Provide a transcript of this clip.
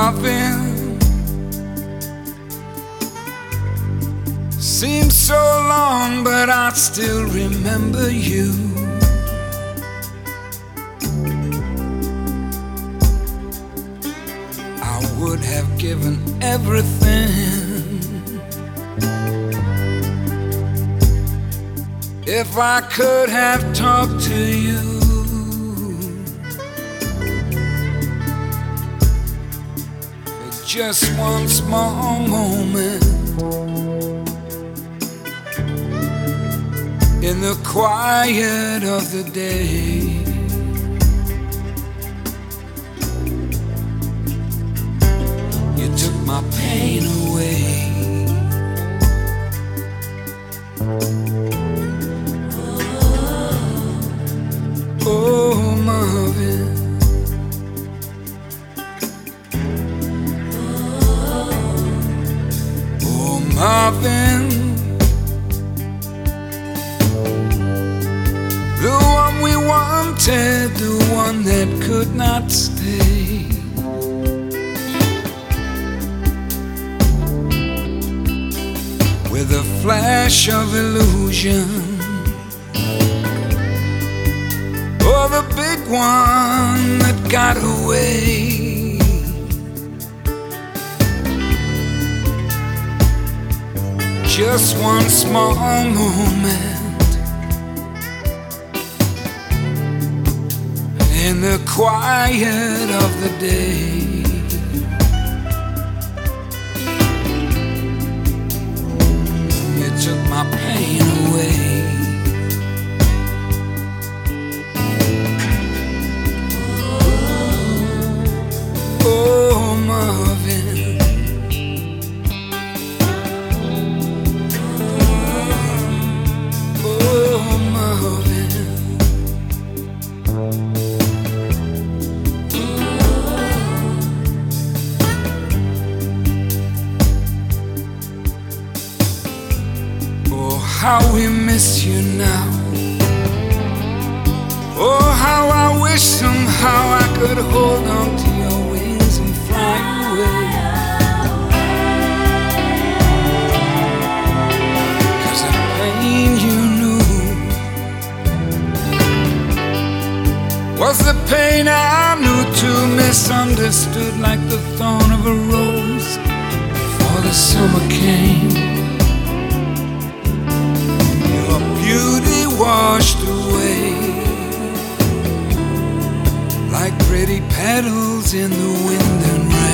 Marvin. Seems so long, but I still remember you. I would have given everything if I could have talked to you. For just one small moment in the quiet of the day. You took my pain away. Oh, Marvin. Oh, Marvin. The one we wanted, the one that could not stay. With a flash of illusion, oh, the big one that got away. Just one small moment in the quiet of the day. You took my pain away. Oh, Marvin. Oh, Marvin. Oh, how we miss you now. Oh, how I wish somehow I could hold on to your wings and fly away. 'Cause the pain you knew was the pain I knew too, misunderstood like the thorn of a rose before the summer came. Your beauty washed away like pretty petals in the wind and rain.